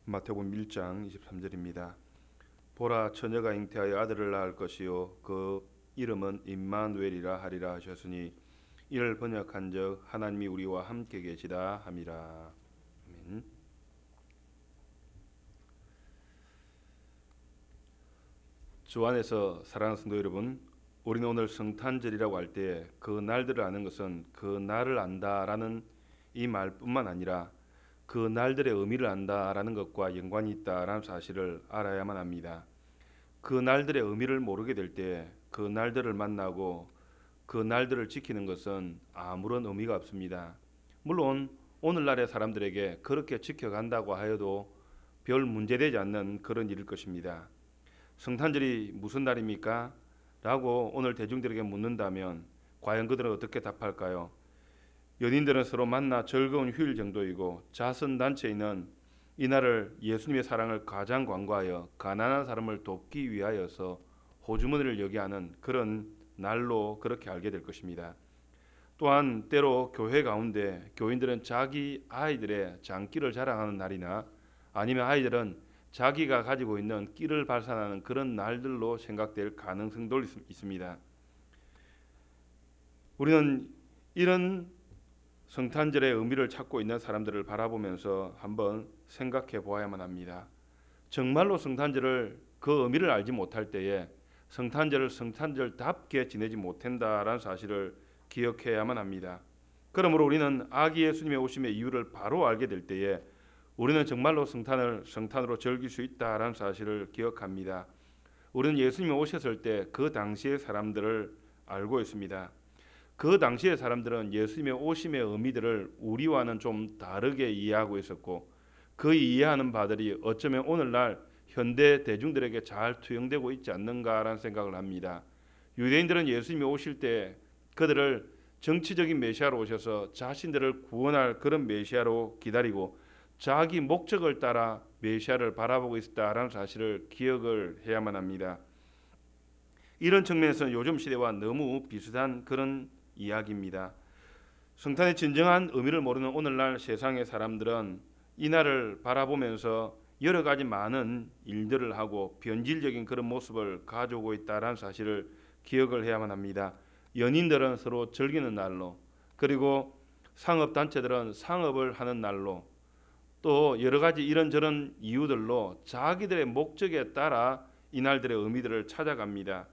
마태복음 1장 23절입니다. 보라, 처녀가 잉태하여 아들을 낳을 것이요 그 이름은 임마누엘이라 하리라 하셨으니 이를 번역한즉 하나님이 우리와 함께 계시다 함이라. 아멘. 주 안에서 사랑하는 성도 여러분, 우리는 오늘 성탄절이라고 할 때 그 날들을 아는 것은 그 날을 안다라는 이 말뿐만 아니라 그 날들의 의미를 안다라는 것과 연관이 있다라는 사실을 알아야만 합니다. 그 날들의 의미를 모르게 될 때 그 날들을 만나고 그 날들을 지키는 것은 아무런 의미가 없습니다. 물론 오늘날의 사람들에게 그렇게 지켜간다고 하여도 별 문제되지 않는 그런 일일 것입니다. 성탄절이 무슨 날입니까? 라고 오늘 대중들에게 묻는다면 과연 그들은 어떻게 답할까요? 연인들은 서로 만나 즐거운 휴일 정도이고 자선단체인은 이날을 예수님의 사랑을 가장 광고하여 가난한 사람을 돕기 위하여서 호주머니를 여기하는 그런 날로 그렇게 알게 될 것입니다. 또한 때로 교회 가운데 교인들은 자기 아이들의 장기를 자랑하는 날이나 아니면 아이들은 자기가 가지고 있는 끼를 발산하는 그런 날들로 생각될 가능성도 있습니다. 우리는 이런 성탄절의 의미를 찾고 있는 사람들을 바라보면서 한번 생각해 보아야만 합니다. 정말로 성탄절을 그 의미를 알지 못할 때에 성탄절을 성탄절답게 지내지 못한다라는 사실을 기억해야만 합니다. 그러므로 우리는 아기 예수님의 오심의 이유를 바로 알게 될 때에 우리는 정말로 성탄을 성탄으로 즐길 수 있다라는 사실을 기억합니다. 우리는 예수님이 오셨을 때 그 당시의 사람들을 알고 있습니다. 그 당시의 사람들은 예수님의 오심의 의미들을 우리와는 좀 다르게 이해하고 있었고 그 이해하는 바들이 어쩌면 오늘날 현대 대중들에게 잘 투영되고 있지 않는가라는 생각을 합니다. 유대인들은 예수님이 오실 때 그들을 정치적인 메시아로 오셔서 자신들을 구원할 그런 메시아로 기다리고 자기 목적을 따라 메시아를 바라보고 있었다라는 사실을 기억을 해야만 합니다. 이런 측면에서는 요즘 시대와 너무 비슷한 그런 이야기입니다. 성탄의 진정한 의미를 모르는 오늘날 세상의 사람들은 이날을 바라보면서 여러 가지 많은 일들을 하고 변질적인 그런 모습을 가져오고 있다는 사실을 기억을 해야만 합니다. 연인들은 서로 즐기는 날로, 그리고 상업단체들은 상업을 하는 날로, 또 여러 가지 이런저런 이유들로 자기들의 목적에 따라 이날들의 의미들을 찾아갑니다.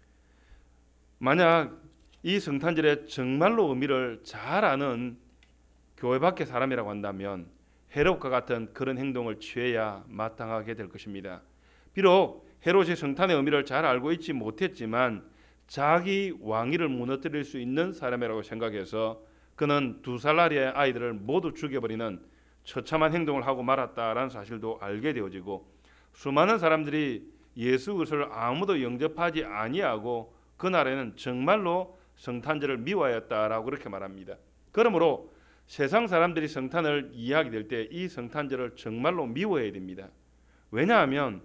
만약 이 성탄절의 정말로 의미를 잘 아는 교회 밖의 사람이라고 한다면 헤롯과 같은 그런 행동을 취해야 마땅하게 될 것입니다. 비록 헤롯이 성탄의 의미를 잘 알고 있지 못했지만 자기 왕위를 무너뜨릴 수 있는 사람이라고 생각해서 그는 2살짜리 아이들을 모두 죽여버리는 처참한 행동을 하고 말았다라는 사실도 알게 되어지고 수많은 사람들이 예수 그리스도를 아무도 영접하지 아니하고 그날에는 정말로 성탄절을 미워하였다라고 그렇게 말합니다. 그러므로 세상 사람들이 성탄을 이해하게 될 때 이 성탄절을 정말로 미워해야 됩니다. 왜냐하면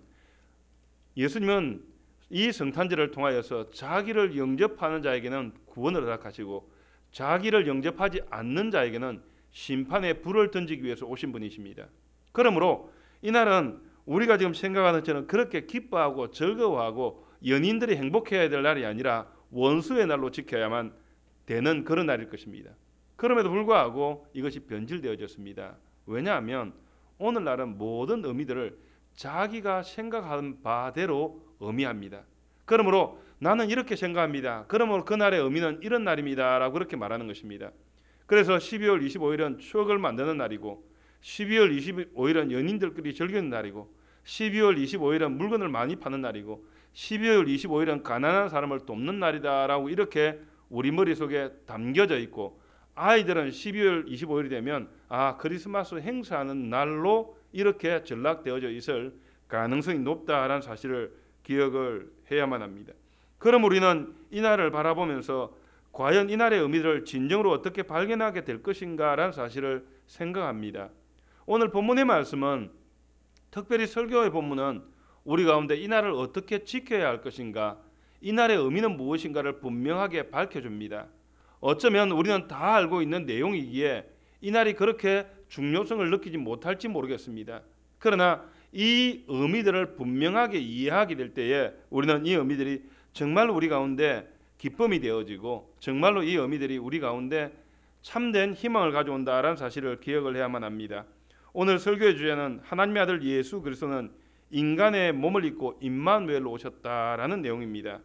예수님은 이 성탄절을 통하여서 자기를 영접하는 자에게는 구원을 허락하시고 자기를 영접하지 않는 자에게는 심판의 불을 던지기 위해서 오신 분이십니다. 그러므로 이날은 우리가 지금 생각하는 것처럼 그렇게 기뻐하고 즐거워하고 연인들이 행복해야 될 날이 아니라 원수의 날로 지켜야만 되는 그런 날일 것입니다. 그럼에도 불구하고 이것이 변질되어졌습니다. 왜냐하면 오늘날은 모든 의미들을 자기가 생각하는 바대로 의미합니다. 그러므로 나는 이렇게 생각합니다. 그러므로 그날의 의미는 이런 날입니다 라고 그렇게 말하는 것입니다. 그래서 12월 25일은 추억을 만드는 날이고 12월 25일은 연인들끼리 즐기는 날이고 12월 25일은 물건을 많이 파는 날이고 12월 25일은 가난한 사람을 돕는 날이다라고 이렇게 우리 머릿속에 담겨져 있고 아이들은 12월 25일이 되면 크리스마스 행사하는 날로 이렇게 전락되어져 있을 가능성이 높다라는 사실을 기억을 해야만 합니다. 그럼 우리는 이 날을 바라보면서 과연 이 날의 의미를 진정으로 어떻게 발견하게 될 것인가라는 사실을 생각합니다. 오늘 본문의 말씀은 특별히 설교의 본문은 우리 가운데 이 날을 어떻게 지켜야 할 것인가, 이 날의 의미는 무엇인가를 분명하게 밝혀줍니다. 어쩌면 우리는 다 알고 있는 내용이기에 이 날이 그렇게 중요성을 느끼지 못할지 모르겠습니다. 그러나 이 의미들을 분명하게 이해하게 될 때에 우리는 이 의미들이 정말로 우리 가운데 기쁨이 되어지고 정말로 이 의미들이 우리 가운데 참된 희망을 가져온다라는 사실을 기억을 해야만 합니다. 오늘 설교의 주제는 하나님의 아들 예수 그리스도는 인간의 몸을 입고 임마누엘로 오셨다라는 내용입니다.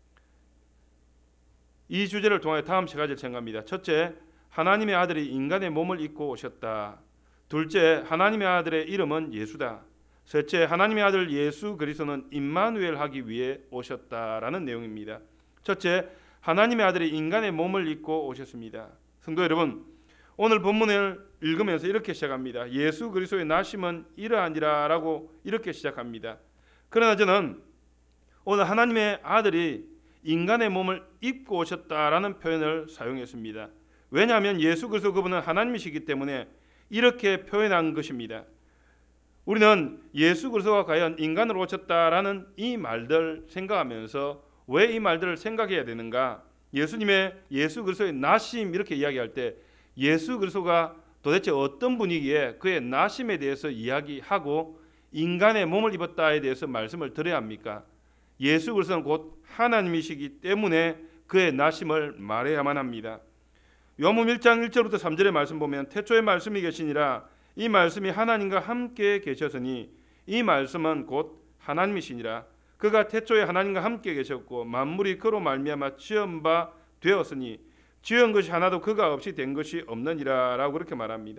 이 주제를 통해 다음 세 가지를 생각합니다. 첫째, 하나님의 아들이 인간의 몸을 입고 오셨다. 둘째, 하나님의 아들의 이름은 예수다. 셋째, 하나님의 아들 예수 그리스도는 임마누엘 하기 위해 오셨다라는 내용입니다. 첫째, 하나님의 아들이 인간의 몸을 입고 오셨습니다. 성도 여러분, 오늘 본문을 읽으면서 이렇게 시작합니다. 예수 그리스도의 나심은 이러하니라라고 이렇게 시작합니다. 그러나 저는 오늘 하나님의 아들이 인간의 몸을 입고 오셨다라는 표현을 사용했습니다. 왜냐하면 예수 그리스도 그분은 하나님이시기 때문에 이렇게 표현한 것입니다. 우리는 예수 그리스도가 과연 인간으로 오셨다라는 이 말들 생각하면서 왜 이 말들을 생각해야 되는가? 예수 그리스도의 나심 이렇게 이야기할 때 예수 그리스도가 도대체 어떤 분이기에 그의 나심에 대해서 이야기하고 인간의 몸을 입었다에 대해서 말씀을 드려야 합니까? 예수 그리스도는 곧 하나님이시기 때문에 그의 나심을 말해야만 합니다. 요한복음 1장 1절부터 3절의 말씀 보면 태초에 말씀이 계시니라 이 말씀이 하나님과 함께 계셨으니 이 말씀은 곧 하나님이시니라 그가 태초에 하나님과 함께 계셨고 만물이 그로 말미암아 지은 바 되었으니 지은 것이 하나도 그가 없이 된 것이 없느니라 라고 그렇게 말합니다.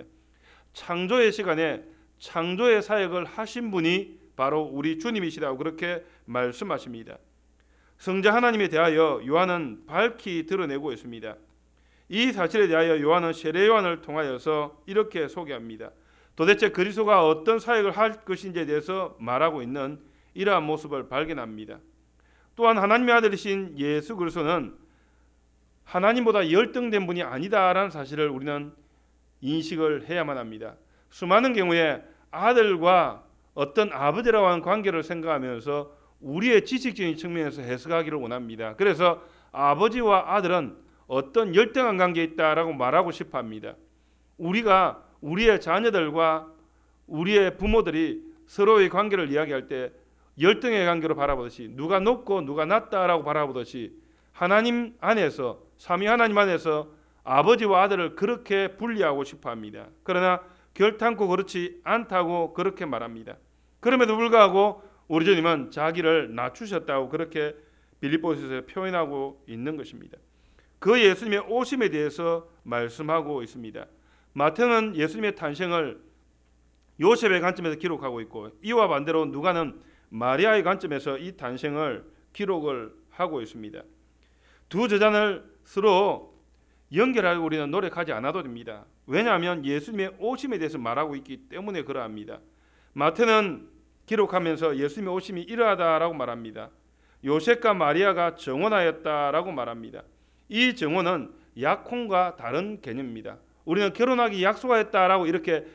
창조의 시간에 창조의 사역을 하신 분이 바로 우리 주님이시라고 그렇게 말씀하십니다. 성자 하나님에 대하여 요한은 밝히 드러내고 있습니다. 이 사실에 대하여 요한은 세례 요한을 통하여서 이렇게 소개합니다. 도대체 그리스도가 어떤 사역을 할 것인지에 대해서 말하고 있는 이러한 모습을 발견합니다. 또한 하나님의 아들이신 예수 그리스도는 하나님보다 열등된 분이 아니다라는 사실을 우리는 인식을 해야만 합니다. 수많은 경우에 아들과 어떤 아버지라고 하는 관계를 생각하면서 우리의 지식적인 측면에서 해석하기를 원합니다. 그래서 아버지와 아들은 어떤 열등한 관계에 있다라고 말하고 싶어 합니다. 우리가 우리의 자녀들과 우리의 부모들이 서로의 관계를 이야기할 때 열등의 관계로 바라보듯이 누가 높고 누가 낮다라고 바라보듯이 하나님 안에서 삼위 하나님 안에서 아버지와 아들을 그렇게 분리하고 싶어 합니다. 그러나 결탄코 그렇지 않다고 그렇게 말합니다. 그럼에도 불구하고 우리 주님은 자기를 낮추셨다고 그렇게 빌립보서에서 표현하고 있는 것입니다. 그 예수님의 오심에 대해서 말씀하고 있습니다. 마태는 예수님의 탄생을 요셉의 관점에서 기록하고 있고 이와 반대로 누가는 마리아의 관점에서 이 탄생을 기록을 하고 있습니다. 두 저자를 서로 연결하고 우리는 노력하지 않아도 됩니다. 왜냐하면 예수님의 오심에 대해서 말하고 있기 때문에 그러합니다. 마태는 기록하면서 예수님의 오심이 이러하다라고 말합니다. 요셉과 마리아가 정혼하였다라고 말합니다. 이 정혼은 약혼과 다른 개념입니다. 우리는 결혼하기 약속하였다라고 이렇게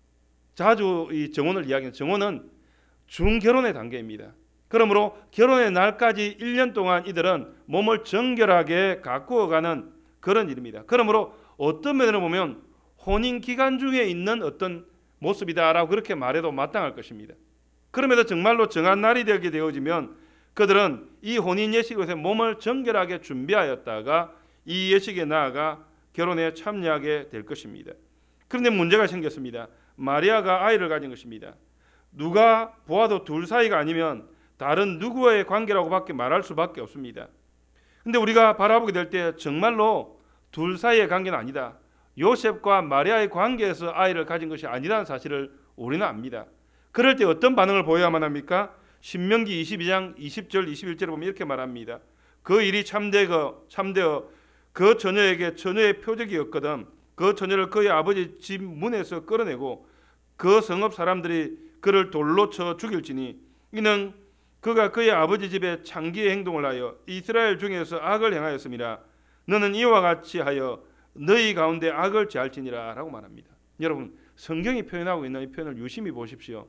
자주 이 정혼을 이야기하는 정혼은 중결혼의 단계입니다. 그러므로 결혼의 날까지 1년 동안 이들은 몸을 정결하게 가꾸어가는 그런 일입니다. 그러므로 어떤 면으로 보면 혼인 기간 중에 있는 어떤 모습이다라고 그렇게 말해도 마땅할 것입니다. 그럼에도 정말로 정한 날이 되게 되어지면 그들은 이 혼인 예식에서 몸을 정결하게 준비하였다가 이 예식에 나아가 결혼에 참여하게 될 것입니다. 그런데 문제가 생겼습니다. 마리아가 아이를 가진 것입니다. 누가 보아도 둘 사이가 아니면 다른 누구와의 관계라고 밖에 말할 수밖에 없습니다. 근데 우리가 바라보게 될 때 정말로 둘 사이의 관계는 아니다. 요셉과 마리아의 관계에서 아이를 가진 것이 아니라는 사실을 우리는 압니다. 그럴 때 어떤 반응을 보여야만 합니까? 신명기 22장 20절 21절에 보면 이렇게 말합니다. 그 일이 참되어 그 처녀에게 처녀의 표적이었거든. 그 처녀를 그의 아버지 집 문에서 끌어내고 그 성읍 사람들이 그를 돌로 쳐 죽일지니 이는 그가 그의 아버지 집에 창기의 행동을 하여 이스라엘 중에서 악을 행하였음이라. 너는 이와 같이 하여 너희 가운데 악을 제할지니라 라고 말합니다. 여러분, 성경이 표현하고 있는 이 표현을 유심히 보십시오.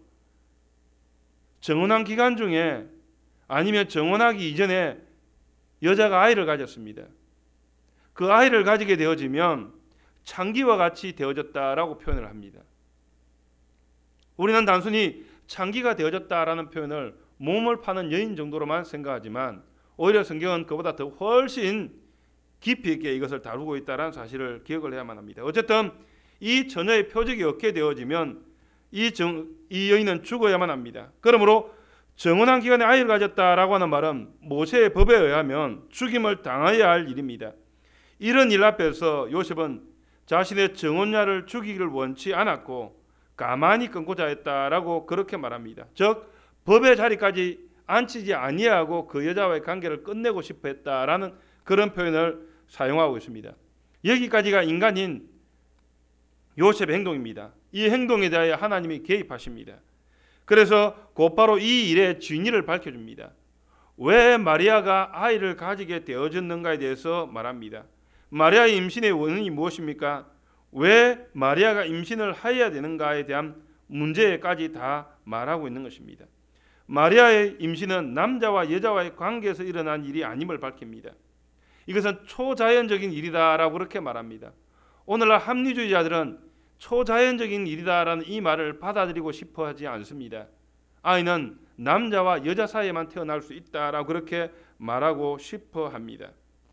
정혼한 기간 중에 아니면 정혼하기 이전에 여자가 아이를 가졌습니다. 그 아이를 가지게 되어지면 창기와 같이 되어졌다라고 표현을 합니다. 우리는 단순히 창기가 되어졌다라는 표현을 몸을 파는 여인 정도로만 생각하지만 오히려 성경은 그보다 더 훨씬 깊이 있게 이것을 다루고 있다는 사실을 기억을 해야만 합니다. 어쨌든 이 처녀의 표적이 없게 되어지면 이 여인은 죽어야만 합니다. 그러므로 정혼한 기간에 아이를 가졌다라고 하는 말은 모세의 법에 의하면 죽임을 당해야 할 일입니다. 이런 일 앞에서 요셉은 자신의 정혼녀를 죽이기를 원치 않았고 가만히 끊고자 했다라고 그렇게 말합니다. 즉 법의 자리까지 앉히지 아니하고 그 여자와의 관계를 끝내고 싶어 했다라는 그런 표현을 사용하고 있습니다. 여기까지가 인간인 요셉의 행동입니다. 이 행동에 대하여 하나님이 개입하십니다. 그래서 곧바로 이 일의 진위를 밝혀줍니다. 왜 마리아가 아이를 가지게 되어졌는가에 대해서 말합니다. 마리아의 임신의 원인이 무엇입니까? 왜 마리아가 임신을 하여야 되는가에 대한 문제까지 다 말하고 있는 것입니다. 마리아의 임신은 남자와 여자와의 관계에서 일어난 일이 아님을 밝힙니다. 이것은 초자연적인 일이다라고 그렇게 말합니다. 오늘날 합리주의자들은 초자연적인 일이다라는 이 말을 받아들이고 싶어 하지 않습니다. 아이는 남자와 여자 사이에만 태어날 수 있다라고 그렇게 말하고 싶어 합니다.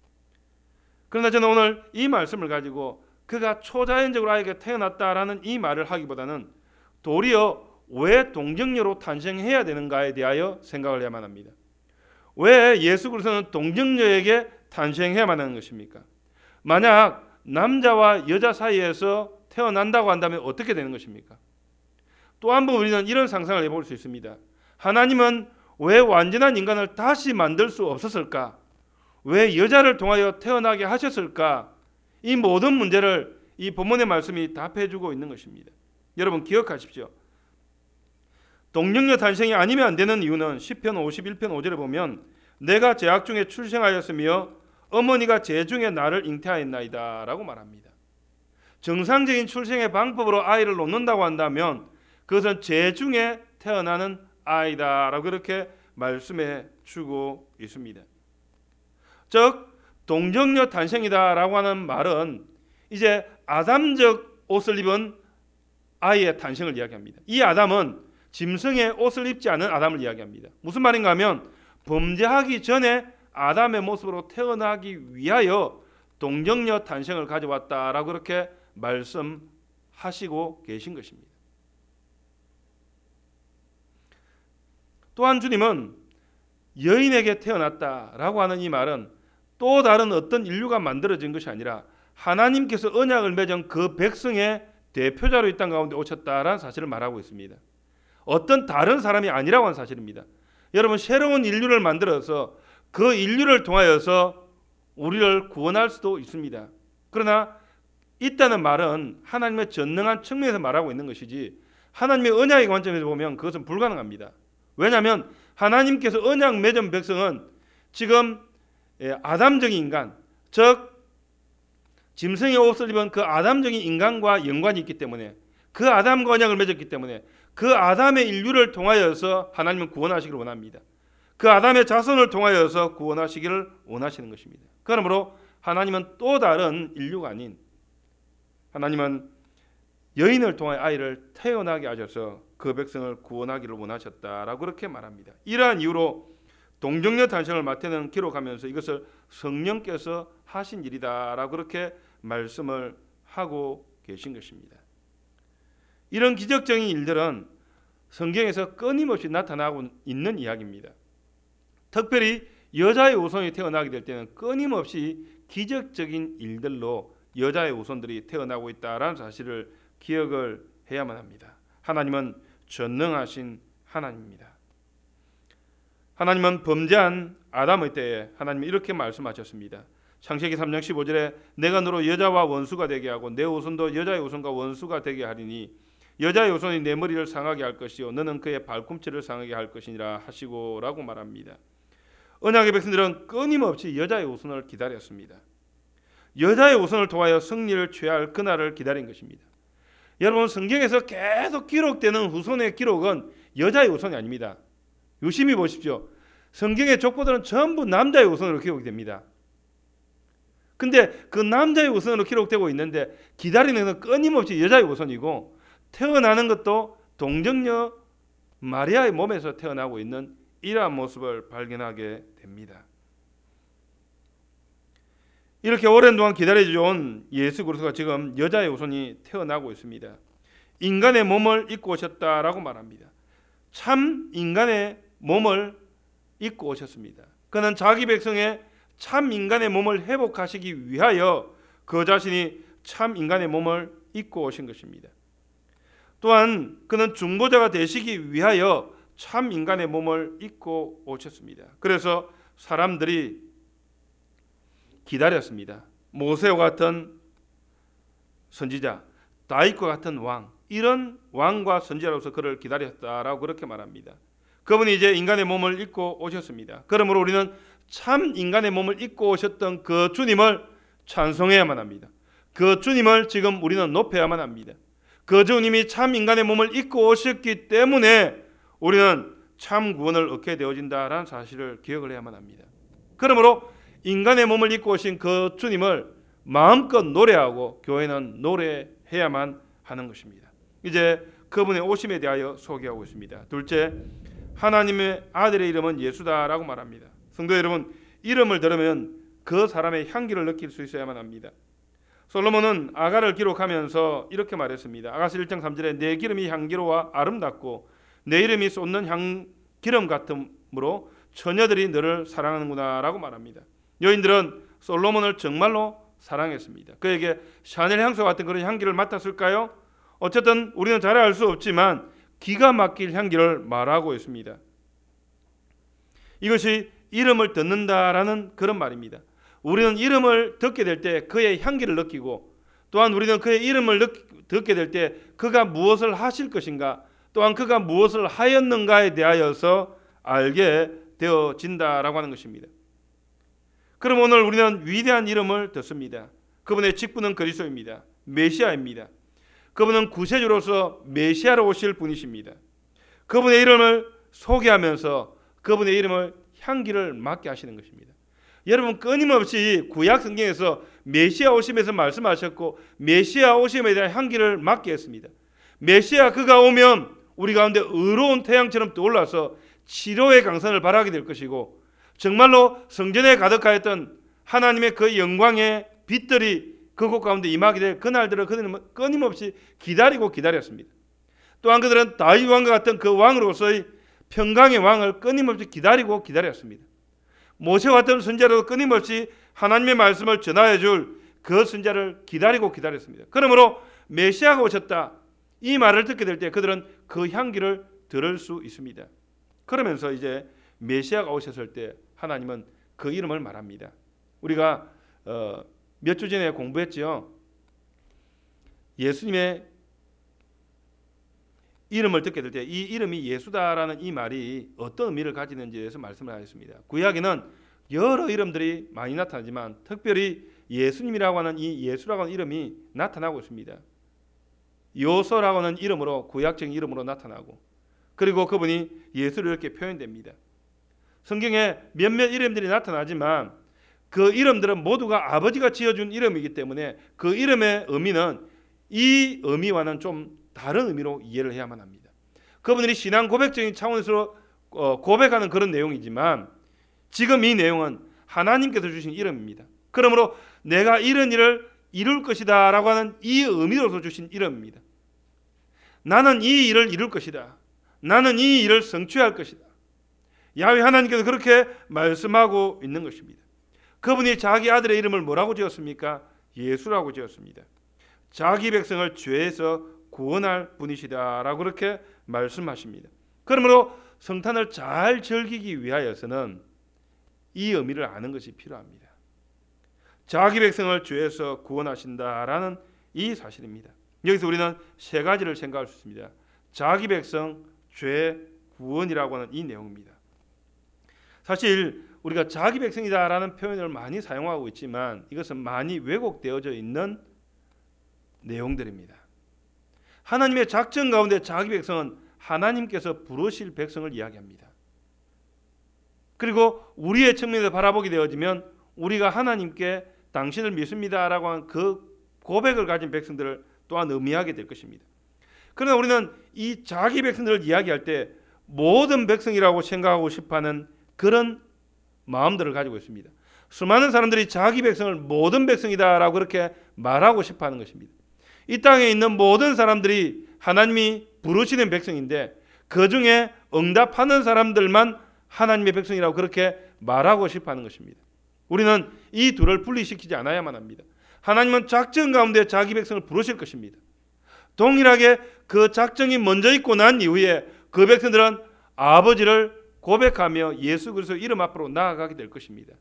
그러나 저는 오늘 이 말씀을 가지고 그가 초자연적으로 아이에게 태어났다라는 이 말을 하기보다는 도리어 왜 동정녀로 탄생해야 되는가에 대하여 생각을 해야만 합니다. 왜 예수 그리스도는 동정녀에게 탄생해야만 하는 것입니까? 만약 남자와 여자 사이에서 태어난다고 한다면 어떻게 되는 것입니까? 또 한 번 우리는 이런 상상을 해볼 수 있습니다. 하나님은 왜 완전한 인간을 다시 만들 수 없었을까? 왜 여자를 통하여 태어나게 하셨을까? 이 모든 문제를 이 본문의 말씀이 답해주고 있는 것입니다. 여러분 기억하십시오. 동정녀 탄생이 아니면 안 되는 이유는 시편 51편 5절에 보면 내가 제약 중에 출생하였으며 어머니가 제 중에 나를 잉태하였나이다 라고 말합니다. 정상적인 출생의 방법으로 아이를 놓는다고 한다면 그것은 제 중에 태어나는 아이다 라고 그렇게 말씀해 주고 있습니다. 즉 동정녀 탄생이다 라고 하는 말은 이제 아담적 옷을 입은 아이의 탄생을 이야기합니다. 이 아담은 짐승의 옷을 입지 않은 아담을 이야기합니다. 무슨 말인가 하면 범죄하기 전에 아담의 모습으로 태어나기 위하여 동정녀 탄생을 가져왔다라고 그렇게 말씀하시고 계신 것입니다. 또한 주님은 여인에게 태어났다라고 하는 이 말은 또 다른 어떤 인류가 만들어진 것이 아니라 하나님께서 언약을 맺은 그 백성의 대표자로 이 땅 가운데 오셨다라는 사실을 말하고 있습니다. 어떤 다른 사람이 아니라고 하는 사실입니다. 여러분 새로운 인류를 만들어서 그 인류를 통하여서 우리를 구원할 수도 있습니다. 그러나 있다는 말은 하나님의 전능한 측면에서 말하고 있는 것이지 하나님의 언약의 관점에서 보면 그것은 불가능합니다. 왜냐하면 하나님께서 언약 맺은 백성은 지금 아담적인 인간, 즉 짐승의 옷을 입은 그 아담적인 인간과 연관이 있기 때문에 그 아담과 언약을 맺었기 때문에 그 아담의 인류를 통하여서 하나님은 구원하시기를 원합니다. 그 아담의 자손을 통하여서 구원하시기를 원하시는 것입니다. 그러므로 하나님은 또 다른 인류가 아닌 하나님은 여인을 통해 아이를 태어나게 하셔서 그 백성을 구원하기를 원하셨다라고 그렇게 말합니다. 이러한 이유로 동정녀 탄생을 마태는 기록하면서 이것을 성령께서 하신 일이다라고 그렇게 말씀을 하고 계신 것입니다. 이런 기적적인 일들은 성경에서 끊임없이 나타나고 있는 이야기입니다. 특별히 여자의 후손이 태어나게 될 때는 끊임없이 기적적인 일들로 여자의 후손들이 태어나고 있다라는 사실을 기억을 해야만 합니다. 하나님은 전능하신 하나님입니다. 하나님은 범죄한 아담의 때에 하나님이 이렇게 말씀하셨습니다. 창세기 3장 15절에 내가 너로 여자와 원수가 되게 하고 내 후손도 여자의 후손과 원수가 되게 하리니 여자의 후손이 내 머리를 상하게 할 것이요 너는 그의 발꿈치를 상하게 할 것이니라 하시고 라고 말합니다. 언약의 백성들은 끊임없이 여자의 후손을 기다렸습니다. 여자의 후손을 통하여 승리를 취할 그날을 기다린 것입니다. 여러분 성경에서 계속 기록되는 후손의 기록은 여자의 후손이 아닙니다. 유심히 보십시오. 성경의 족보들은 전부 남자의 후손으로 기록이 됩니다. 근데 그 남자의 후손으로 기록되고 있는데 기다리는 것은 끊임없이 여자의 후손이고 태어나는 것도 동정녀 마리아의 몸에서 태어나고 있는 이러한 모습을 발견하게 됩니다. 이렇게 오랜 동안 기다려온 예수 그리스도가 지금 여자의 후손이 태어나고 있습니다. 인간의 몸을 입고 오셨다라고 말합니다. 참 인간의 몸을 입고 오셨습니다. 그는 자기 백성의 참 인간의 몸을 회복하시기 위하여 그 자신이 참 인간의 몸을 입고 오신 것입니다. 또한 그는 중보자가 되시기 위하여 참 인간의 몸을 입고 오셨습니다. 그래서 사람들이 기다렸습니다. 모세와 같은 선지자, 다윗과 같은 왕, 이런 왕과 선지자로서 그를 기다렸다라고 그렇게 말합니다. 그분이 이제 인간의 몸을 입고 오셨습니다. 그러므로 우리는 참 인간의 몸을 입고 오셨던 그 주님을 찬송해야만 합니다. 그 주님을 지금 우리는 높여야만 합니다. 그 주님이 참 인간의 몸을 입고 오셨기 때문에 우리는 참 구원을 얻게 되어진다라는 사실을 기억을 해야만 합니다. 그러므로 인간의 몸을 입고 오신 그 주님을 마음껏 노래하고 교회는 노래해야만 하는 것입니다. 이제 그분의 오심에 대하여 소개하고 있습니다. 둘째, 하나님의 아들의 이름은 예수다라고 말합니다. 성도 여러분, 이름을 들으면 그 사람의 향기를 느낄 수 있어야만 합니다. 솔로몬은 아가를 기록하면서 이렇게 말했습니다. 아가서 1장 3절에 내 기름이 향기로워 아름답고 내 이름이 쏟는 기름 같으므로 처녀들이 너를 사랑하는구나 라고 말합니다. 여인들은 솔로몬을 정말로 사랑했습니다. 그에게 샤넬 향수 같은 그런 향기를 맡았을까요? 어쨌든 우리는 잘 알 수 없지만 기가 막힐 향기를 말하고 있습니다. 이것이 이름을 듣는다라는 그런 말입니다. 우리는 이름을 듣게 될 때 그의 향기를 느끼고, 또한 우리는 그의 이름을 듣게 될 때 그가 무엇을 하실 것인가, 또한 그가 무엇을 하였는가에 대하여서 알게 되어진다라고 하는 것입니다. 그럼 오늘 우리는 위대한 이름을 듣습니다. 그분의 직분은 그리스도입니다. 메시아입니다. 그분은 구세주로서 메시아로 오실 분이십니다. 그분의 이름을 소개하면서 그분의 이름을 향기를 맡게 하시는 것입니다. 여러분, 끊임없이 구약 성경에서 메시아 오심에서 말씀하셨고 메시아 오심에 대한 향기를 맡게 했습니다. 메시아 그가 오면 우리 가운데 의로운 태양처럼 떠올라서 치료의 강선을 발하게 될 것이고, 정말로 성전에 가득하였던 하나님의 그 영광의 빛들이 그곳 가운데 임하게 될 그날들을 그들은 끊임없이 기다렸습니다. 또한 그들은 다윗 왕과 같은 그 왕으로서의 평강의 왕을 끊임없이 기다렸습니다. 모세와 같은 선지자로 끊임없이 하나님의 말씀을 전하여 줄 그 선지자를 기다렸습니다. 그러므로 메시아가 오셨다, 이 말을 듣게 될 때 그들은 그 향기를 들을 수 있습니다. 그러면서 이제 메시아가 오셨을 때 하나님은 그 이름을 말합니다. 우리가 몇 주 전에 공부했죠. 예수님의 이름을 듣게 될 때 이 이름이 예수다라는 이 말이 어떤 의미를 가지는지에 대해서 말씀을 하였습니다. 구약에는 여러 이름들이 많이 나타나지만 특별히 예수님이라고 하는 이 예수라고 하는 이름이 나타나고 있습니다. 요서라고 하는 이름으로, 구약적인 이름으로 나타나고, 그리고 그분이 예수로 이렇게 표현됩니다. 성경에 몇몇 이름들이 나타나지만 그 이름들은 모두가 아버지가 지어준 이름이기 때문에 그 이름의 의미는 이 의미와는 좀 다른 의미로 이해를 해야만 합니다. 그분들이 신앙 고백적인 차원에서 고백하는 그런 내용이지만 지금 이 내용은 하나님께서 주신 이름입니다. 그러므로 내가 이런 일을 이룰 것이다 라고 하는 이 의미로서 주신 이름입니다. 나는 이 일을 이룰 것이다. 나는 이 일을 성취할 것이다. 야훼 하나님께서 그렇게 말씀하고 있는 것입니다. 그분이 자기 아들의 이름을 뭐라고 지었습니까? 예수라고 지었습니다. 자기 백성을 죄에서 구원할 분이시다라고 그렇게 말씀하십니다. 그러므로 성탄을 잘 즐기기 위하여서는 이 의미를 아는 것이 필요합니다. 자기 백성을 죄에서 구원하신다라는 이 사실입니다. 여기서 우리는 세 가지를 생각할 수 있습니다. 자기 백성, 죄, 구원이라고 하는 이 내용입니다. 사실 우리가 자기 백성이다라는 표현을 많이 사용하고 있지만 이것은 많이 왜곡되어져 있는 내용들입니다. 하나님의 작전 가운데 자기 백성은 하나님께서 부르실 백성을 이야기합니다. 그리고 우리의 측면에서 바라보게 되어지면 우리가 하나님께 당신을 믿습니다라고 하는 그 고백을 가진 백성들을 또한 의미하게 될 것입니다. 그러나 우리는 이 자기 백성들을 이야기할 때 모든 백성이라고 생각하고 싶어하는 그런 마음들을 가지고 있습니다. 수많은 사람들이 자기 백성을 모든 백성이다라고 그렇게 말하고 싶어하는 것입니다. 이 땅에 있는 모든 사람들이 하나님이 부르시는 백성인데 그 중에 응답하는 사람들만 하나님의 백성이라고 그렇게 말하고 싶어하는 것입니다. 우리는 이 둘을 분리시키지 않아야만 합니다. 하나님은 작정 가운데 자기 백성을 부르실 것입니다. 동일하게 그 작정이 먼저 있고 난 이후에 그 백성들은 아버지를 고백하며 예수 그리스도 이름 앞으로 나아가게 될 것입니다.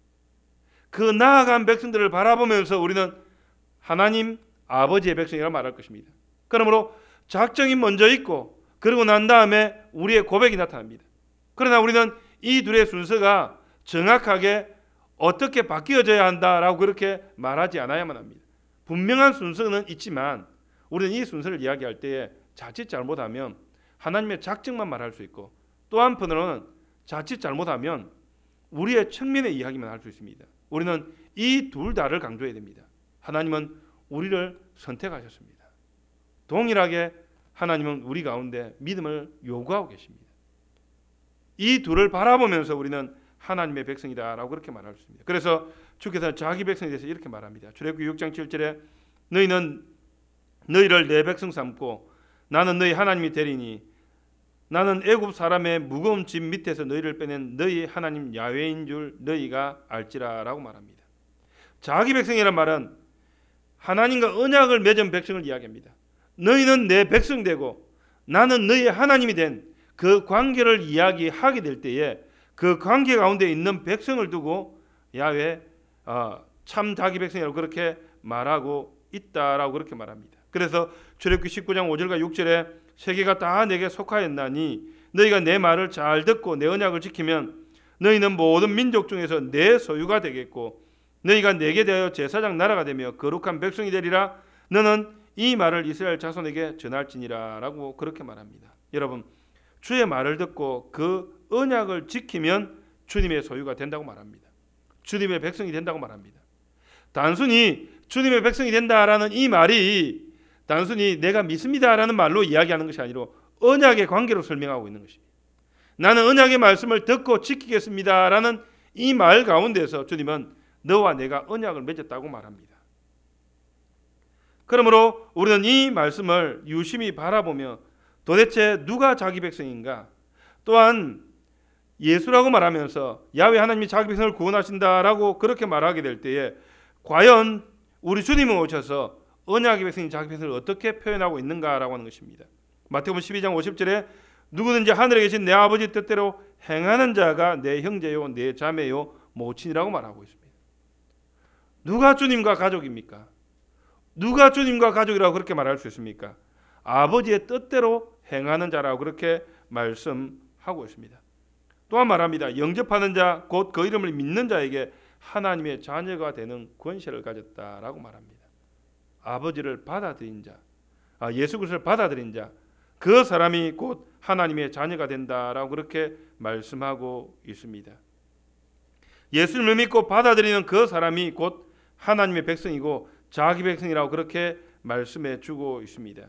그 나아간 백성들을 바라보면서 우리는 하나님 아버지의 백성이라고 말할 것입니다. 그러므로 작정이 먼저 있고 그러고 난 다음에 우리의 고백이 나타납니다. 그러나 우리는 이 둘의 순서가 정확하게 어떻게 바뀌어져야 한다라고 그렇게 말하지 않아야만 합니다. 분명한 순서는 있지만 우리는 이 순서를 이야기할 때에 자칫 잘못하면 하나님의 작정만 말할 수 있고 또 한편으로는 자칫 잘못하면 우리의 측면의 이야기만 할 수 있습니다. 우리는 이 둘 다를 강조해야 됩니다. 하나님은 우리를 선택하셨습니다. 동일하게 하나님은 우리 가운데 믿음을 요구하고 계십니다. 이 둘을 바라보면서 우리는 하나님의 백성이다라고 그렇게 말할 수 있습니다. 그래서 주께서 자기 백성에 대해서 이렇게 말합니다. 출애굽기 6장 7절에 너희는 너희를 내 백성 삼고 나는 너희 하나님이 되리니 나는 애굽 사람의 무거운 짐 밑에서 너희를 빼낸 너희 하나님 야훼인 줄 너희가 알지라라고 말합니다. 자기 백성이란 말은 하나님과 언약을 맺은 백성을 이야기합니다. 너희는 내 백성 되고 나는 너희의 하나님이 된 그 관계를 이야기하게 될 때에 그 관계 가운데 있는 백성을 두고 야훼 참 자기 백성이라고 그렇게 말하고 있다라고 그렇게 말합니다. 그래서 출애굽기 19장 5절과 6절에 세계가 다 내게 속하였나니 너희가 내 말을 잘 듣고 내 언약을 지키면 너희는 모든 민족 중에서 내 소유가 되겠고 너희가 내게 대하여 제사장 나라가 되며 거룩한 백성이 되리라. 너는 이 말을 이스라엘 자손에게 전할지니라 라고 그렇게 말합니다. 여러분, 주의 말을 듣고 그 언약을 지키면 주님의 소유가 된다고 말합니다. 주님의 백성이 된다고 말합니다. 단순히 주님의 백성이 된다라는 이 말이 단순히 내가 믿습니다라는 말로 이야기하는 것이 아니라 언약의 관계로 설명하고 있는 것입니다. 나는 언약의 말씀을 듣고 지키겠습니다라는 이 말 가운데서 주님은 너와 내가 언약을 맺었다고 말합니다. 그러므로 우리는 이 말씀을 유심히 바라보며 도대체 누가 자기 백성인가? 또한 예수라고 말하면서 야훼 하나님이 자기 백성을 구원하신다라고 그렇게 말하게 될 때에 과연 우리 주님은 오셔서 언약의 백성인 자기 백성을 어떻게 표현하고 있는가라고 하는 것입니다. 마태복음 12장 50절에 누구든지 하늘에 계신 내 아버지 뜻대로 행하는 자가 내 형제요 내 자매요 모친이라고 말하고 있습니다. 누가 주님과 가족입니까? 누가 주님과 가족이라고 그렇게 말할 수 있습니까? 아버지의 뜻대로 행하는 자라고 그렇게 말씀하고 있습니다. 또한 말합니다. 영접하는 자 곧 그 이름을 믿는 자에게 하나님의 자녀가 되는 권세를 가졌다라고 말합니다. 아버지를 받아들인 자, 예수 그리스도를 받아들인 자, 그 사람이 곧 하나님의 자녀가 된다라고 그렇게 말씀하고 있습니다. 예수를 믿고 받아들이는 그 사람이 곧 하나님의 백성이고 자기 백성이라고 그렇게 말씀해 주고 있습니다.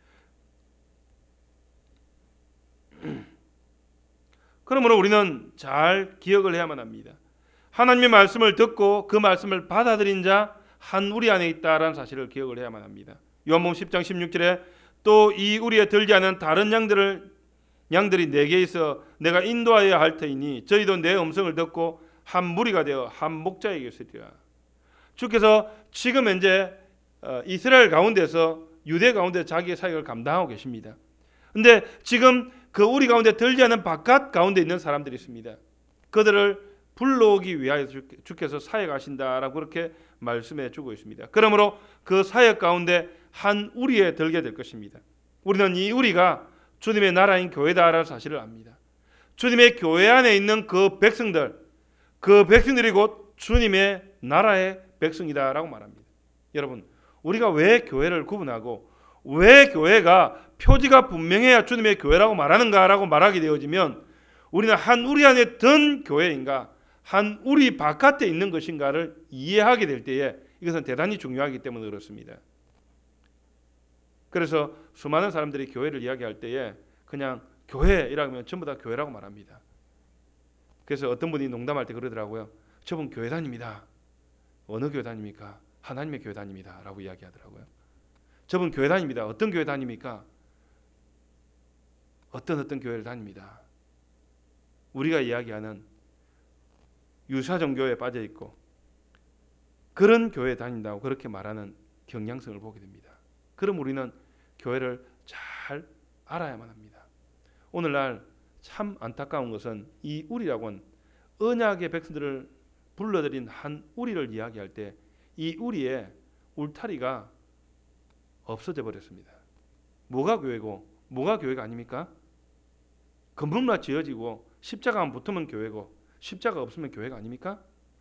그러므로 우리는 잘 기억을 해야만 합니다. 하나님의 말씀을 듣고 그 말씀을 받아들인 자 한 우리 안에 있다라는 사실을 기억을 해야만 합니다. 요한복음 10장 16절에 또 이 우리에 들지 않은 다른 양들이 내게 있어 내가 인도하여야 할 터이니 저희도 내 음성을 듣고 한 무리가 되어 한 목자에게 있으리라. 주께서 지금 현재 이스라엘 가운데서 유대 가운데 자기의 사역을 감당하고 계십니다. 그런데 지금 그 우리 가운데 들지 않은 바깥 가운데 있는 사람들이 있습니다. 그들을 불러오기 위하여 주께서 사역하신다라고 그렇게 말씀해 주고 있습니다. 그러므로 그 사역 가운데 한 우리에 들게 될 것입니다. 우리는 이 우리가 주님의 나라인 교회다라는 사실을 압니다. 주님의 교회 안에 있는 그 백성들이 곧 주님의 나라의 백성이다라고 말합니다. 여러분, 우리가 왜 교회를 구분하고 왜 교회가 표지가 분명해야 주님의 교회라고 말하는가라고 말하게 되어지면 우리는 한 우리 안에 든 교회인가 한 우리 바깥에 있는 것인가를 이해하게 될 때에 이것은 대단히 중요하기 때문에 그렇습니다. 그래서 수많은 사람들이 교회를 이야기할 때에 그냥 교회이라고 하면 전부 다 교회라고 말합니다. 그래서 어떤 분이 농담할 때 그러더라고요. 저분 교회 다닙니다. 어느 교회 다닙니까? 하나님의 교회 다닙니다 라고 이야기하더라고요. 저분 교회 다닙니다. 어떤 교회 다닙니까? 어떤 교회를 다닙니다. 우리가 이야기하는 유사 종교에 빠져 있고 그런 교회에 다닌다고 그렇게 말하는 경향성을 보게 됩니다. 그럼 우리는 교회를 잘 알아야만 합니다. 오늘날 참 안타까운 것은 이 우리라고 하는 언약의 백성들을 불러들인 한 우리를 이야기할 때 이 우리의 울타리가 없어져 버렸습니다. 뭐가 교회고 뭐가 교회가 아닙니까? 건물만 지어지고 십자가만 붙으면 교회고 십자가 없으면 교회가 아닙니까?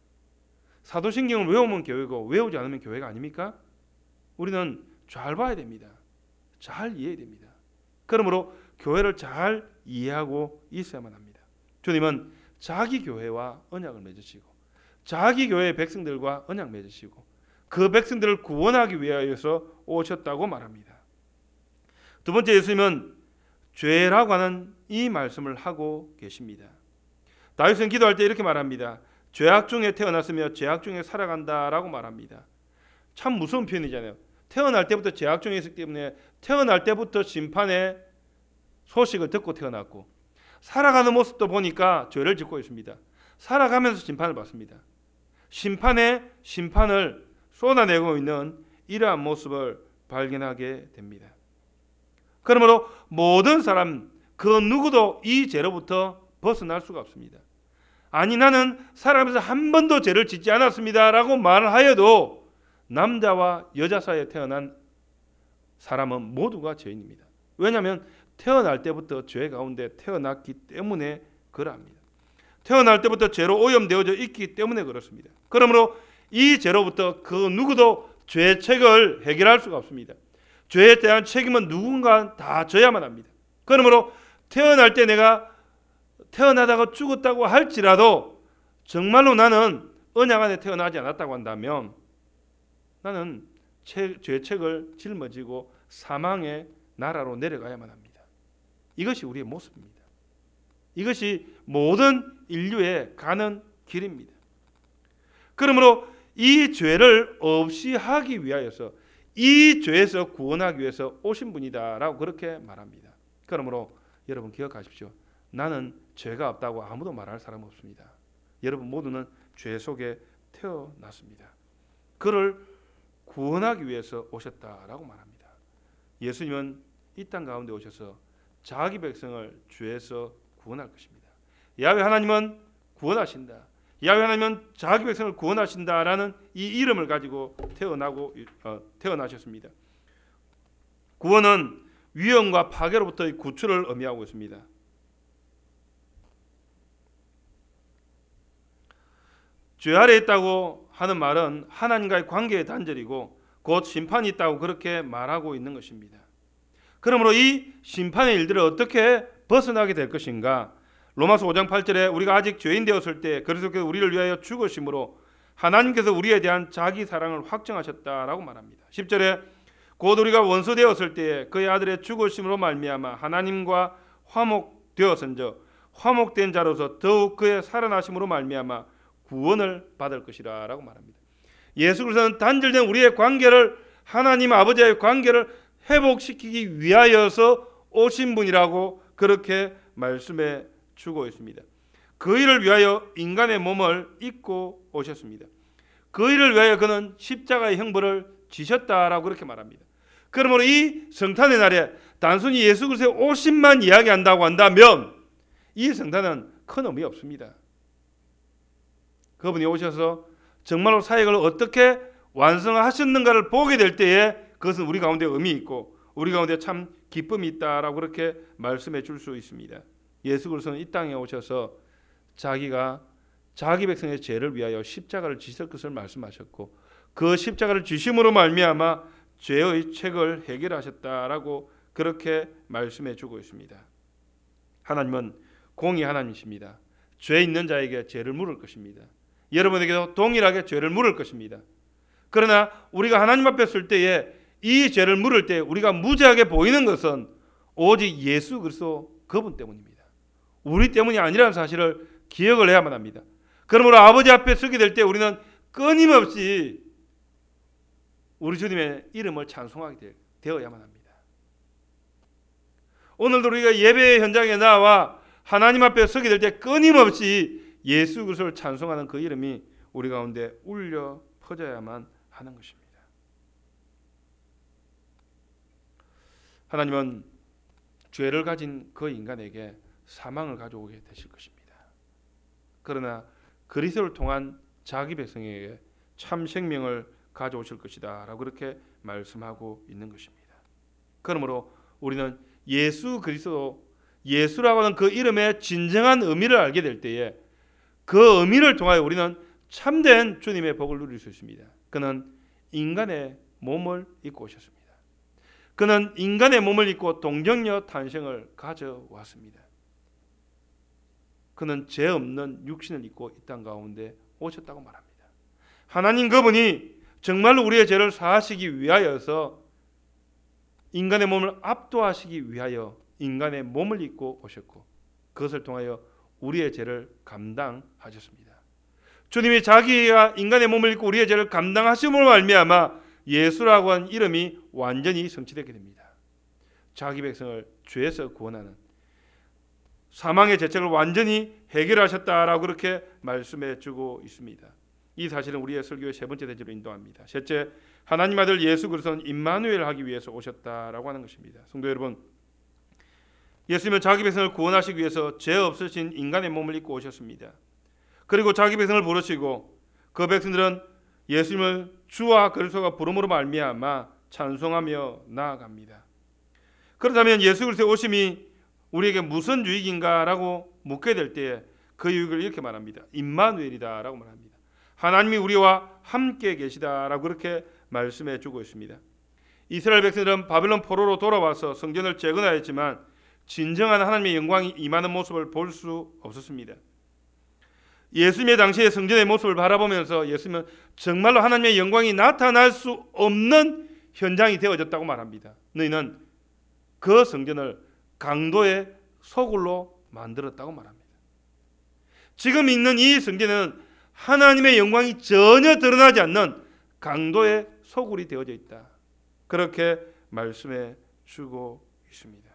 사도신경을 외우면 교회고 외우지 않으면 교회가 아닙니까? 우리는 잘 봐야 됩니다. 잘 이해해야 됩니다. 그러므로 교회를 잘 이해하고 있어야만 합니다. 주님은 자기 교회와 언약을 맺으시고 자기 교회의 백성들과 언약 맺으시고 그 백성들을 구원하기 위하여서 오셨다고 말합니다. 두 번째, 예수님은 죄라고 하는 이 말씀을 하고 계십니다. 다윗은 기도할 때 이렇게 말합니다. 죄악 중에 태어났으며 죄악 중에 살아간다라고 말합니다. 참 무서운 표현이잖아요. 태어날 때부터 죄악 중에 있었기 때문에 태어날 때부터 심판의 소식을 듣고 태어났고 살아가는 모습도 보니까 죄를 짓고 있습니다. 살아가면서 심판을 받습니다. 심판의 심판을 쏟아내고 있는 이러한 모습을 발견하게 됩니다. 그러므로 모든 사람 그 누구도 이 죄로부터 벗어날 수가 없습니다. 아니 나는 살아가면서 한 번도 죄를 짓지 않았습니다 라고 말을 하여도 남자와 여자 사이에 태어난 사람은 모두가 죄인입니다. 왜냐하면 태어날 때부터 죄 가운데 태어났기 때문에 그러합니다. 태어날 때부터 죄로 오염되어져 있기 때문에 그렇습니다. 그러므로 이 죄로부터 그 누구도 죄책을 해결할 수가 없습니다. 죄에 대한 책임은 누군가 다 져야만 합니다. 그러므로 태어날 때 내가 태어나다가 죽었다고 할지라도 정말로 나는 언약 안에 태어나지 않았다고 한다면 나는 죄책을 짊어지고 사망의 나라로 내려가야만 합니다. 이것이 우리의 모습입니다. 이것이 모든 인류에 가는 길입니다. 그러므로 이 죄를 없이 하기 위하여서 이 죄에서 구원하기 위해서 오신 분이다라고 그렇게 말합니다. 그러므로 여러분 기억하십시오. 나는 죄가 없다고 아무도 말할 사람 없습니다. 여러분 모두는 죄 속에 태어났습니다. 그를 구원하기 위해서 오셨다라고 말합니다. 예수님은 이 땅 가운데 오셔서 자기 백성을 죄에서 구원할 것입니다. 야훼 하나님은 구원하신다. 야훼 하나님은 자기 백성을 구원하신다라는 이 이름을 가지고 태어나셨습니다. 구원은 위험과 파괴로부터의 구출을 의미하고 있습니다. 죄 아래에 있다고 하는 말은 하나님과의 관계의 단절이고 곧 심판이 있다고 그렇게 말하고 있는 것입니다. 그러므로 이 심판의 일들을 어떻게 벗어나게 될 것인가? 로마서 5장 8절에 우리가 아직 죄인 되었을 때 그리스도께서 우리를 위하여 죽으심으로 하나님께서 우리에 대한 자기 사랑을 확정하셨다라고 말합니다. 10절에 곧 우리가 원수 되었을 때에 그의 아들의 죽으심으로 말미암아 하나님과 화목되었은즉 화목된 자로서 더욱 그의 살아나심으로 말미암아 구원을 받을 것이라라고 말합니다. 예수 그리스도는 단절된 우리의 관계를 하나님 아버지와의 관계를 회복시키기 위하여서 오신 분이라고 그렇게 말씀해 주고 있습니다. 그 일을 위하여 인간의 몸을 입고 오셨습니다. 그 일을 위하여 그는 십자가의 형벌을 지셨다라고 그렇게 말합니다. 그러므로 이 성탄의 날에 단순히 예수 그리스도의 오심만 이야기한다고 한다면 이 성탄은 큰 의미 없습니다. 그분이 오셔서 정말로 사역을 어떻게 완성하셨는가를 보게 될 때에 그것은 우리 가운데 의미 있고 우리 가운데 참 기쁨이 있다라고 그렇게 말씀해 줄 수 있습니다. 예수 그리스도는 이 땅에 오셔서 자기가 자기 백성의 죄를 위하여 십자가를 지실 것을 말씀하셨고 그 십자가를 지심으로 말미암아 죄의 책을 해결하셨다라고 그렇게 말씀해 주고 있습니다. 하나님은 공의 하나님이십니다. 죄 있는 자에게 죄를 물을 것입니다. 여러분에게도 동일하게 죄를 물을 것입니다. 그러나 우리가 하나님 앞에 설 때에 이 죄를 물을 때 우리가 무죄하게 보이는 것은 오직 예수 그리스도 그분 때문입니다. 우리 때문이 아니라는 사실을 기억을 해야만 합니다. 그러므로 아버지 앞에 서게 될 때 우리는 끊임없이 우리 주님의 이름을 찬송하게 되어야만 합니다. 오늘도 우리가 예배의 현장에 나와 하나님 앞에 서게 될 때 끊임없이 예수 그리스도를 찬송하는 그 이름이 우리 가운데 울려 퍼져야만 하는 것입니다. 하나님은 죄를 가진 그 인간에게 사망을 가져오게 되실 것입니다. 그러나 그리스도를 통한 자기 백성에게 참 생명을 가져오실 것이다 라고 그렇게 말씀하고 있는 것입니다. 그러므로 우리는 예수 그리스도, 예수라고 하는 그 이름의 진정한 의미를 알게 될 때에 그 의미를 통하여 우리는 참된 주님의 복을 누릴 수 있습니다. 그는 인간의 몸을 입고 오셨습니다. 그는 인간의 몸을 입고 동정녀 탄생을 가져왔습니다. 그는 죄 없는 육신을 입고 이 땅 가운데 오셨다고 말합니다. 하나님 그분이 정말로 우리의 죄를 사하시기 위하여서 인간의 몸을 압도하시기 위하여 인간의 몸을 입고 오셨고 그것을 통하여 우리의 죄를 감당하셨습니다. 주님이 자기가 인간의 몸을 입고 우리의 죄를 감당하심으로 말미암아 예수라고 하는 이름이 완전히 성취되게 됩니다. 자기 백성을 죄에서 구원하는 사망의 죄책을 완전히 해결하셨다라고 그렇게 말씀해 주고 있습니다. 이 사실은 우리의 설교의 세 번째 대지로 인도합니다. 셋째, 하나님 아들 예수 그리스도는 임마누엘 하기 위해서 오셨다라고 하는 것입니다. 성도 여러분, 예수님은 자기 백성을 구원하시기 위해서 죄 없으신 인간의 몸을 입고 오셨습니다. 그리고 자기 백성을 부르시고 그 백성들은 예수님을 주와 그리스도가 부름으로 말미암아 찬송하며 나아갑니다. 그렇다면 예수 그리스도의 오심이 우리에게 무슨 유익인가라고 묻게 될 때에 그 유익을 이렇게 말합니다. 임마누엘이다라고 말합니다. 하나님이 우리와 함께 계시다라고 그렇게 말씀해 주고 있습니다. 이스라엘 백성들은 바벨론 포로로 돌아와서 성전을 재건하였지만 진정한 하나님의 영광이 임하는 모습을 볼 수 없었습니다. 예수님의 당시의 성전의 모습을 바라보면서 예수님은 정말로 하나님의 영광이 나타날 수 없는 현장이 되어졌다고 말합니다. 너희는 그 성전을 강도의 소굴로 만들었다고 말합니다. 지금 있는 이 성전은 하나님의 영광이 전혀 드러나지 않는 강도의 소굴이 되어져 있다. 그렇게 말씀해 주고 있습니다.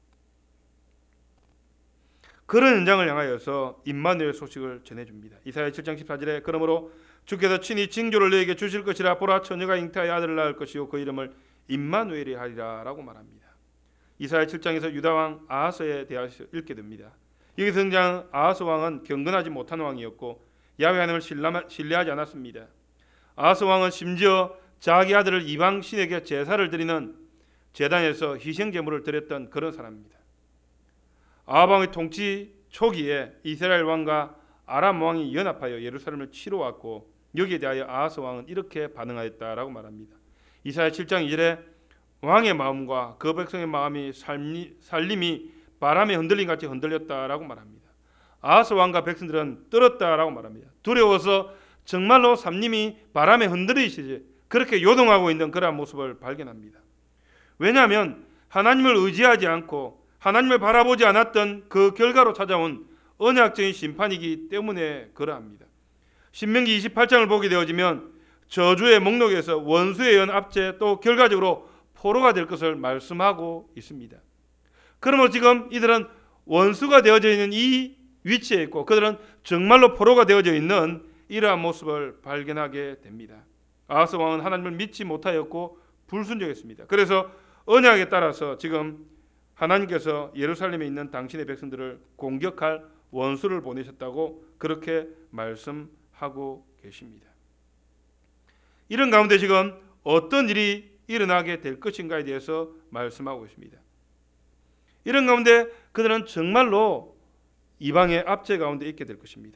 그런 현장을 향하여서 임마누엘 소식을 전해줍니다. 이사야 7장 14절에 그러므로 주께서 친히 징조를 너에게 주실 것이라 보라 처녀가 잉태하여 아들을 낳을 것이요 그 이름을 임마누엘이 하리라 라고 말합니다. 이사야 7장에서 유다왕 아하스에 대하여 읽게 됩니다. 여기서 등장한 아하스 왕은 경건하지 못한 왕이었고 야훼 하나님을 신뢰하지 않았습니다. 아하스 왕은 심지어 자기 아들을 이방 신에게 제사를 드리는 제단에서 희생 제물을 드렸던 그런 사람입니다. 아합 왕의 통치 초기에 이스라엘 왕과 아람 왕이 연합하여 예루살렘을 치러 왔고 여기에 대하여 아하스 왕은 이렇게 반응하였다라고 말합니다. 이사야 7장 2절에 왕의 마음과 그 백성의 마음이 살림이 바람에 흔들림 같이 흔들렸다라고 말합니다. 아하스 왕과 백성들은 떨었다라고 말합니다. 두려워서 정말로 살림이 바람에 흔들리시지 그렇게 요동하고 있는 그러한 모습을 발견합니다. 왜냐하면 하나님을 의지하지 않고 하나님을 바라보지 않았던 그 결과로 찾아온 언약적인 심판이기 때문에 그러합니다. 신명기 28장을 보게 되어지면 저주의 목록에서 원수에 의한 압제 또 결과적으로 포로가 될 것을 말씀하고 있습니다. 그러므로 지금 이들은 원수가 되어져 있는 이 위치에 있고 그들은 정말로 포로가 되어져 있는 이러한 모습을 발견하게 됩니다. 아하스 왕은 하나님을 믿지 못하였고 불순종했습니다. 그래서 언약에 따라서 지금 하나님께서 예루살렘에 있는 당신의 백성들을 공격할 원수를 보내셨다고 그렇게 말씀하고 계십니다. 이런 가운데 지금 어떤 일이 일어나게 될 것인가에 대해서 말씀하고 있습니다. 이런 가운데 그들은 정말로 이방의 압제 가운데 있게 될 것입니다.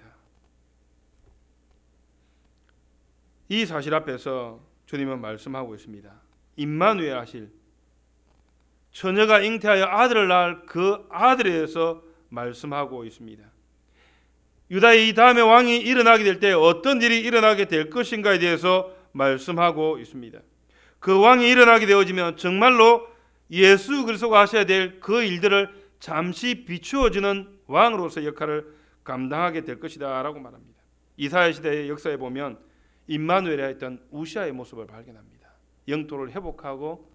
이 사실 앞에서 주님은 말씀하고 있습니다. 임마누엘 하실 처녀가 잉태하여 아들을 낳을 그 아들에 대해서 말씀하고 있습니다. 유다의 이 다음의 왕이 일어나게 될 때 어떤 일이 일어나게 될 것인가에 대해서 말씀하고 있습니다. 그 왕이 일어나게 되어지면 정말로 예수 그리스도가 하셔야 될 그 일들을 잠시 비추어주는 왕으로서 역할을 감당하게 될 것이다 라고 말합니다. 이사야 시대의 역사에 보면 임마누엘이 했던 우시아의 모습을 발견합니다. 영토를 회복하고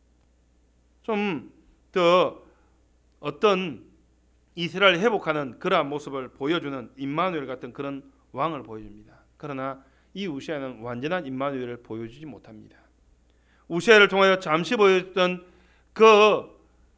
좀 더 어떤 이스라엘을 회복하는 그러한 모습을 보여주는 임마누엘 같은 그런 왕을 보여줍니다. 그러나 이 우시아는 완전한 임마누엘을 보여주지 못합니다. 우시아를 통하여 잠시 보였던 그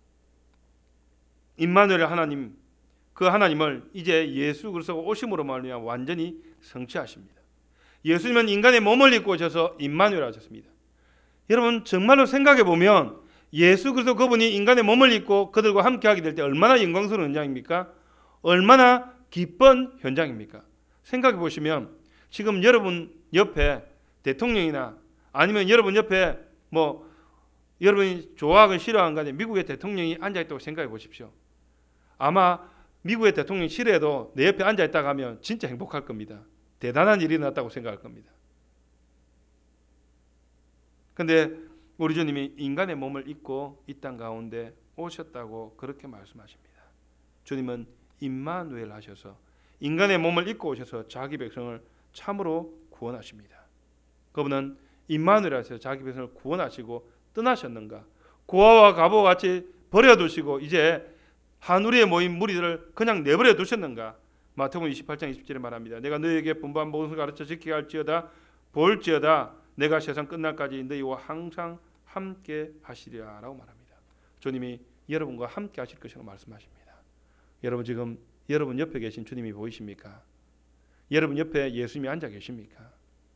임마누엘 하나님, 그 하나님을 이제 예수 그리스도가 오심으로 말미암아 완전히 성취하십니다. 예수님은 인간의 몸을 입고 오셔서 임마누엘 하셨습니다. 여러분 정말로 생각해 보면 예수 그리스도 그분이 인간의 몸을 입고 그들과 함께하게 될 때 얼마나 영광스러운 현장입니까? 얼마나 기쁜 현장입니까? 생각해 보시면 지금 여러분 옆에 대통령이나 아니면 여러분 옆에 뭐 여러분이 좋아하건 싫어하건 간에 미국의 대통령이 앉아있다고 생각해 보십시오. 아마 미국의 대통령이 싫어해도 내 옆에 앉아있다가 하면 진짜 행복할 겁니다. 대단한 일이 났다고 생각할 겁니다. 그런데 우리 주님이 인간의 몸을 입고 이 땅 가운데 오셨다고 그렇게 말씀하십니다. 주님은 임마누엘 하셔서 인간의 몸을 입고 오셔서 자기 백성을 참으로 구원하십니다. 그분은 임마누엘 하셔서 자기 백성을 구원하시고 떠나셨는가? 고아와 가보와 같이 버려두시고 이제 하늘에 모인 무리들을 그냥 내버려 두셨는가? 마태복음 28장 27절에 말합니다. 내가 너희에게 분부한 모든 것을 가르쳐 지키게 할지어다 볼지어다 내가 세상 끝날까지 너희와 항상 함께 하시리라 라고 말합니다. 주님이 여러분과 함께 하실 것이라고 말씀하십니다. 여러분 지금 여러분 옆에 계신 주님이 보이십니까? 여러분 옆에 예수님이 앉아 계십니까?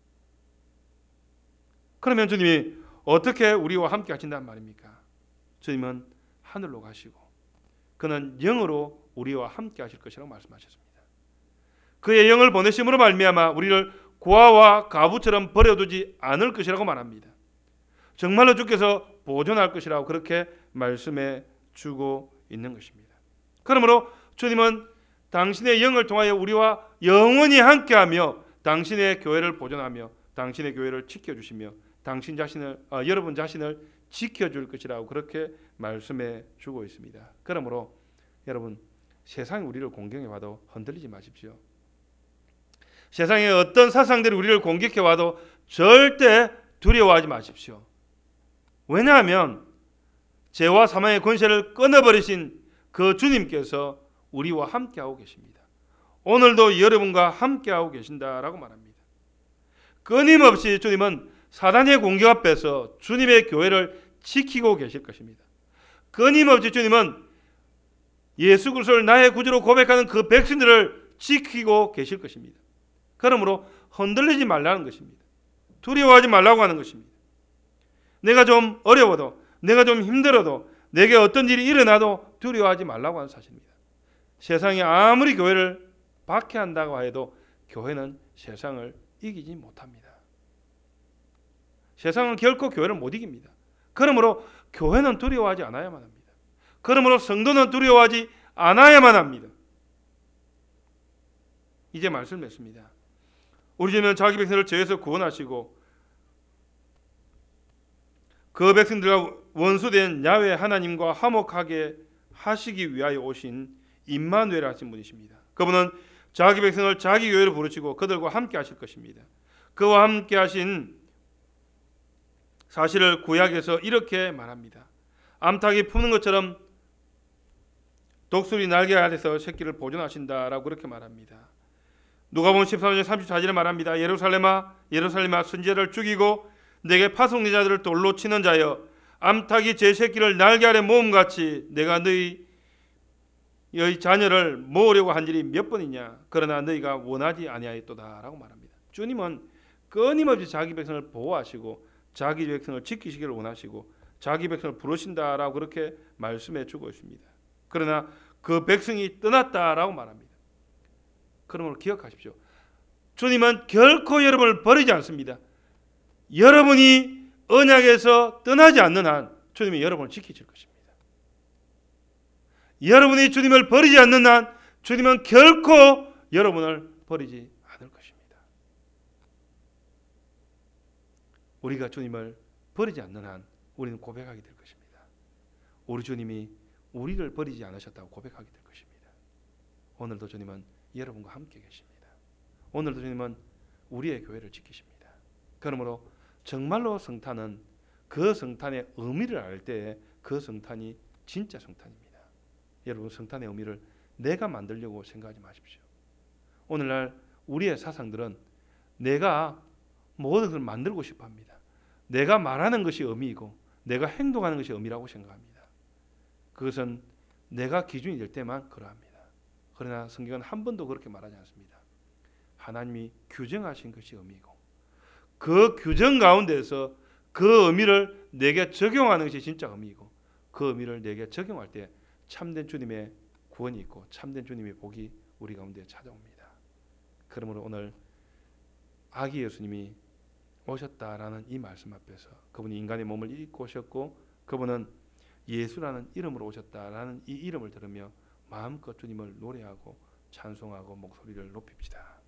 그러면 주님이 어떻게 우리와 함께 하신단 말입니까? 주님은 하늘로 가시고 그는 영으로 우리와 함께 하실 것이라고 말씀하셨습니다. 그의 영을 보내심으로 말미암아 우리를 고아와 가부처럼 버려두지 않을 것이라고 말합니다. 정말로 주께서 보존할 것이라고 그렇게 말씀해 주고 있는 것입니다. 그러므로 주님은 당신의 영을 통하여 우리와 영원히 함께하며 당신의 교회를 보존하며 당신의 교회를 지켜주시며 당신 자신을 여러분 자신을 지켜줄 것이라고 그렇게 말씀해 주고 있습니다. 그러므로 여러분 세상이 우리를 공격해 와도 흔들리지 마십시오. 세상의 어떤 사상들이 우리를 공격해 와도 절대 두려워하지 마십시오. 왜냐하면 죄와 사망의 권세를 끊어버리신 그 주님께서 우리와 함께하고 계십니다. 오늘도 여러분과 함께하고 계신다라고 말합니다. 끊임없이 주님은 사단의 공격 앞에서 주님의 교회를 지키고 계실 것입니다. 끊임없이 주님은 예수 그리스도를 나의 구주로 고백하는 그 백성들을 지키고 계실 것입니다. 그러므로 흔들리지 말라는 것입니다. 두려워하지 말라고 하는 것입니다. 내가 좀 어려워도 내가 좀 힘들어도 내게 어떤 일이 일어나도 두려워하지 말라고 하는 사실입니다. 세상이 아무리 교회를 박해한다고 해도 교회는 세상을 이기지 못합니다. 세상은 결코 교회를 못 이깁니다. 그러므로 교회는 두려워하지 않아야만 합니다. 그러므로 성도는 두려워하지 않아야만 합니다. 이제 말씀 맺습니다. 우리 주님은 자기 백성을 죄에서 구원하시고 그 백성들과 원수된 야훼 하나님과 화목하게 하시기 위하여 오신 임마누엘 하신 분이십니다. 그분은 자기 백성을 자기 교회로 부르시고 그들과 함께 하실 것입니다. 그와 함께 하신 사실을 구약에서 이렇게 말합니다. 암탉이 푸는 것처럼 독수리 날개 아래서 새끼를 보존하신다라고 그렇게 말합니다. 누가복음 13장 34절에 말합니다. 예루살렘아 예루살렘아 선지자를 죽이고 내게 파송리자들을 돌로 치는 자여 암탉이 제 새끼를 날개 아래 모음같이 내가 너희 자녀를 모으려고 한 일이 몇 번이냐 그러나 너희가 원하지 아니하였도다 라고 말합니다. 주님은 끊임없이 자기 백성을 보호하시고 자기 백성을 지키시기를 원하시고 자기 백성을 부르신다라고 그렇게 말씀해 주고 있습니다. 그러나 그 백성이 떠났다라고 말합니다. 그러므로 기억하십시오. 주님은 결코 여러분을 버리지 않습니다. 여러분이 언약에서 떠나지 않는 한 주님이 여러분을 지키실 것입니다. 여러분이 주님을 버리지 않는 한 주님은 결코 여러분을 버리지 않을 것입니다. 우리가 주님을 버리지 않는 한 우리는 고백하게 될 것입니다. 우리 주님이 우리를 버리지 않으셨다고 고백하게 될 것입니다. 오늘도 주님은 여러분과 함께 계십니다. 오늘도 주님은 우리의 교회를 지키십니다. 그러므로 정말로 성탄은 그 성탄의 의미를 알 때에 그 성탄이 진짜 성탄입니다. 여러분, 성탄의 의미를 내가 만들려고 생각하지 마십시오. 오늘날 우리의 사상들은 내가 모든 것을 만들고 싶어 합니다. 내가 말하는 것이 의미이고 내가 행동하는 것이 의미라고 생각합니다. 그것은 내가 기준이 될 때만 그러합니다. 그러나 성경은 한 번도 그렇게 말하지 않습니다. 하나님이 규정하신 것이 의미이고 그 규정 가운데서 그 의미를 내게 적용하는 것이 진짜 의미이고 그 의미를 내게 적용할 때 참된 주님의 구원이 있고 참된 주님의 복이 우리 가운데 찾아옵니다. 그러므로 오늘 아기 예수님이 오셨다라는 이 말씀 앞에서 그분이 인간의 몸을 입고 오셨고 그분은 예수라는 이름으로 오셨다라는 이 이름을 들으며 마음껏 주님을 노래하고 찬송하고 목소리를 높입시다.